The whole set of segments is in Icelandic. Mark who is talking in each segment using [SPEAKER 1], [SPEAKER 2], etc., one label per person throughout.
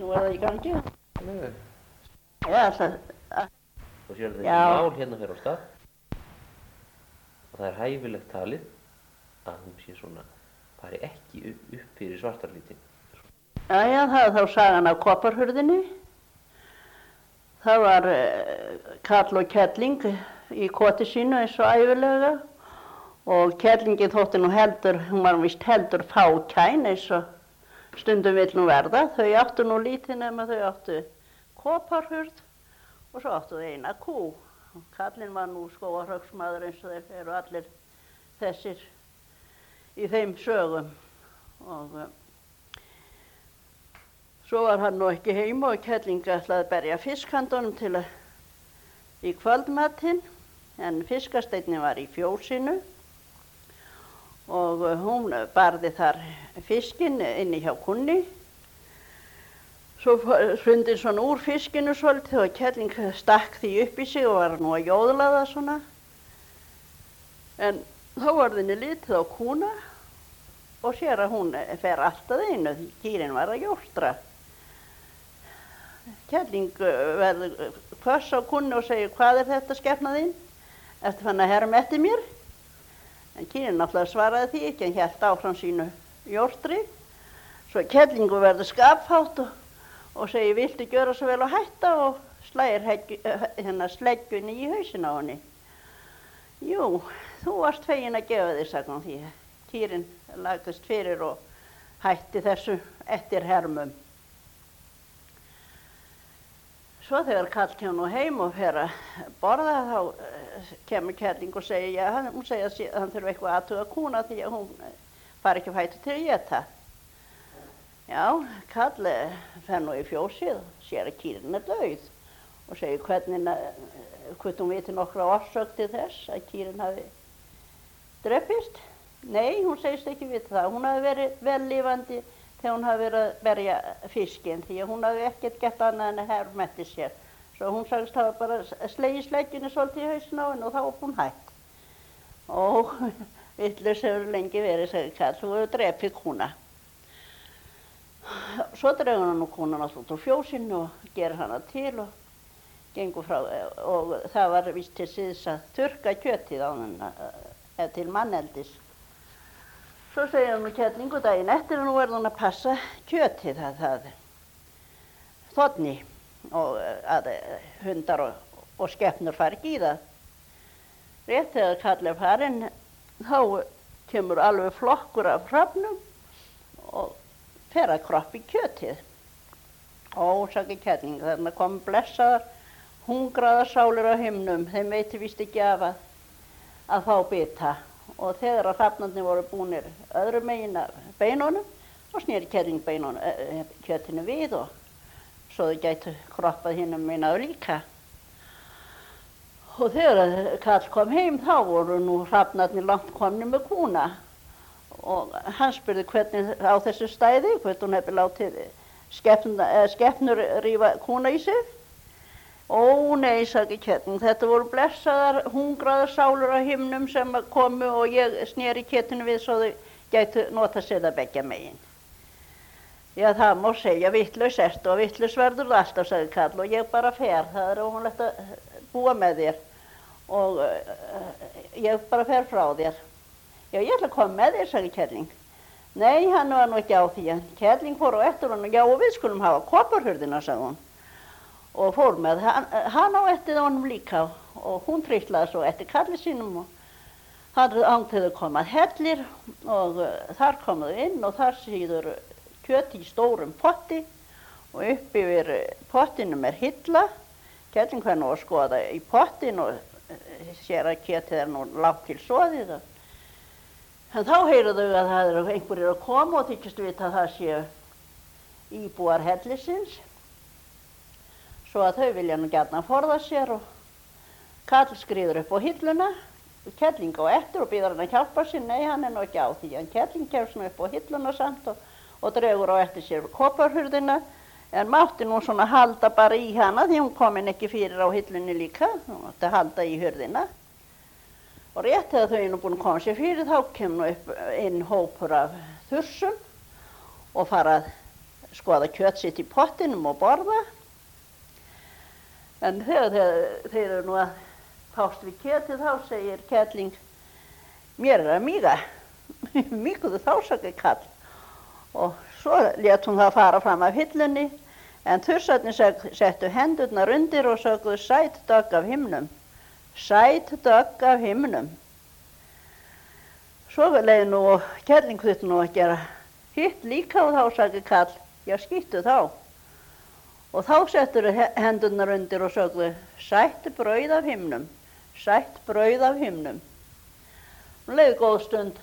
[SPEAKER 1] Nú það í gangi.
[SPEAKER 2] Nei.
[SPEAKER 1] Já, það...
[SPEAKER 2] Og sér þessi
[SPEAKER 1] Já.
[SPEAKER 2] mál hérna fer á stað. Og það hæfilegt talið að hún sé svona, fari ekki upp fyrir Svartárlítinn.
[SPEAKER 1] Jæja, það er þá sagan af Koparhurðinni. Það var Karl og Kelling í koti sínu eins og ævilega. Og Kellingin þótti nú heldur, hún var víst heldur fákæn eins og stundum vill nú verða. Þau áttu nú lítið nema þau áttu Koparhurð og svo áttu þau eina kú. Kallinn var nú skógarhöggsmaður eins og þeir eru allir þessir í þeim sögum. Og svo var hann nú ekki heima og Kelling ætlaði að berja fisk handa honum til í kvöldmatinn, en fiskasteinninn var í fjósinu og hún barði þar fiskinn inni hjá kúnni. Svo hrundi svona úr fiskinu svolítið og Kelling stakk því upp í sig og var nú að jóðla það svona. En þá var þinni litið á kúna og sér að hún fer alltaf einu því kýrin var að jórtra. Kelling verður hvöss á kúnni og segir: hvað er þetta skepna þín? Ertu fann að herma eftir mér? En kýrin náttúrulega svaraði því ekki, en hélt áfram sínu jórtri. Svo Kellingur verður skaphátt og segir: viltu gjöra svo vel að hætta, og slægir sleggjunni í hausinn á henni. Jú, þú varst fegin að gefa þig, sagði hún, því kýrin lagðist fyrir og hætti þessu eftir hermum. Svo þegar Karl kemur nú heim og fer að borða, þá kemur Kelling og segir, já, hún segir að hann þurfi eitthvað að athuga kúna því að hún fari ekki á fætur til að éta. Já, Karl fer nú í fjósið og sér að kýrin er dauð og segir hvort hún viti nokkra orsök til þess að kýrin hafi drepist. Nei, hún segist ekki vita það. Hún hafi verið vellífandi þegar hún hafi verið að berja fiskinn, því að hún hafi ekkert gert annað en að hermetti sér. Svo hún sagðist hafa bara slegið sleggjunni svolítið í hausinn á henni og þá var hún hætt. Og vitlaus hefur lengi verið, segir Karl, þú hefur drepið kúna. Svo dregur hann nú kúnan alltaf út úr fjósinu og gerir hana til og gengur frá, og það var víst til síðs að þurrka kjötið á henni til manneldis. Svo segir hann nú Kelling daginn eftir að nú verður hún að passa kjötið að það þorni og að hundar og skepnur fari ekki í það. Rétt þegar Karl er farinn, þá kemur alveg flokkur af hrafnum og fer að kroppa í kjötið. Ó, sagði Kelling, þarna kom blessaðar, hungraðar sálir á himnum, þeim veiti víst ekki af að fá bita. Og þegar að hrafnarnir voru búnir öðru megin af beinunum, þá sneri Kelling kjötinu við og svo þau gætu kroppað hinum meinaðu líka. Og þegar Karl kom heim, þá voru nú hrafnarnir langt komnir með kúna. Og hann spurði hvernig á þessu stæði, hvort hún hefði látið skepnur rífa kúna í sig. Ó nei, sagði Kelling, þetta voru blessaðar, hungraðar sálur á himnum sem komu og ég sneri kjötinu við svo þau gætu nota sér það beggja megin. Já, það má segja, vitlaus ertu og vitlaus verður það alltaf, sagði Karl, og ég bara fer, það er óvanlegt að búa með þér og ég bara fer frá þér. Já, ég ætla að koma með þér, sagði Kelling. Nei, hann var nú ekki á því, en Kelling fór á eftir honum, já, og við skulum hafa Koparhurðina, sagði hún. Og fór með hann á eftir honum líka og hún trítlaði svo eftir Karli sínum og hann ántiðu komað hellir og þar komuðu inn og þar síður kjöt í stórum potti og upp yfir pottinum er hilla. Kelling fer nú að skoða í pottin og sér að kjötið er nú lágt til soðið. En þá heyra þau að það eru einhverjir að koma og þykjast vita að það séu íbúar hellisins. Svo að þau vilja nú gjarnan forða sér og Karl skríður upp á hilluna og Kelling á eftir og býður hann að hjálpa sér. Nei, hann er nú ekki á því, en Kelling kemst nú upp á hilluna samt og dregur á eftir sér Koparhurðina, en mátti nú svona halda bara í hana því hún komin ekki fyrir á hillunni líka, hún mátti halda í hurðina. Og rétt þegar þau er nú búin að koma sér fyrir, þá kemur nú upp inn hópur af þursum og fara að skoða kjöt sitt í pottinum og borða. En þegar þeir eru nú að fást við kjötið þá segir kerling, mér að míga, míguðu þá, sagði kall. Og svo lét hún það fara fram af hillunni, en þursarnir settu hendurnar undir og sögðu sæt dögg af himnum, sæt dögg af himnum. Svo leið nú og kerling þurfti nú að gera hitt líka og þá sagði kall, já skýttu þá. Og þá settur hendurnar undir og sögðu sætt brauð af himnum, sætt brauð af himnum. Nú leið góð stund.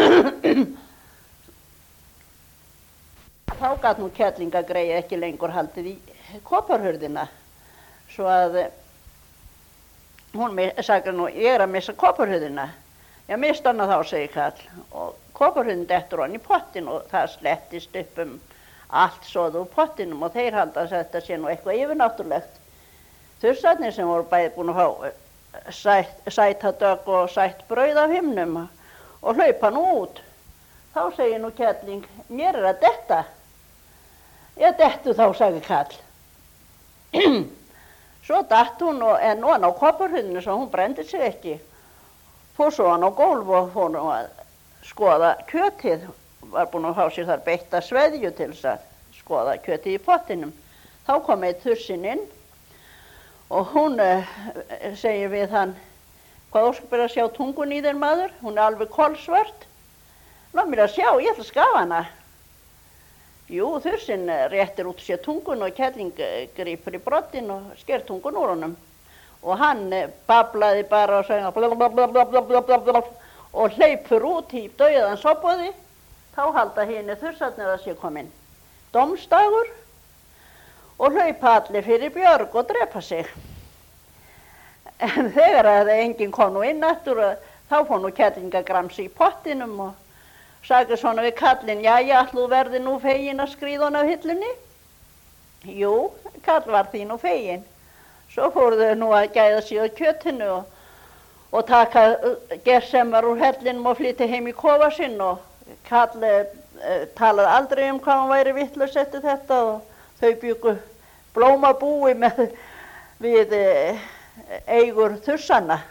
[SPEAKER 1] Þá gat nú kerlingagreyið ekki lengur haldið í koparhurðina, svo að hún sagði nú, ég er að missa koparhurðina. Já, mist hana þá, segir kall, og koparhurðin dettur hann í pottin og það slettist upp allt soð úr pottinum og þeir halda að þetta sé nú eitthvað yfirnáttúrulegt. Þursarnir sem voru bæði búin að fá sæta dögg og sætt brauð af himnum og hlaupa nú út. Þá segir nú kerling, mér er að detta. Já, dettu þá, sagði kall. Svo datt hún en ofan á koparhurðinu svo hún brendi sig ekki. Fór svo hann á gólf og fór nú að skoða kjötið, var búin að fá sér þar beitta sveðju til þess að skoða kjötið í pottinum. Þá kom einn þursinn inn og hún segir við hann, hvað óskup er að sjá tungun í þér maður, hún er alveg kolsvört. Lá mér að sjá, ég ætla að skafa hana. Jú, þursinn réttir út sér tungun og kerling grípur í broddinn og sker tungun úr honum. Og hann bablaði bara og sagði blablabla og hleypur út í dauðans ofboði. Þá halda hinni þursarnir að sé kominn dómsdagur og hlaupa allir fyrir björg og drepa sig. En þegar að enginn kom nú inn aftur, þá fór nú kerling að gramsa í pottinum og sagði svona við kallinn, jæja, ætli þú verði nú fegin að skríða hon af hillunni? Jú, kall var því nú fegin. Svo fóru þau nú að gæða sig á kjötinu og taka gersemar úr hellinum og flytja heim í kofa sinn og kall talaði aldrei hvað hann væri vitlaus eftir þetta og þau bjuggu blómabúi við eigur þursanna.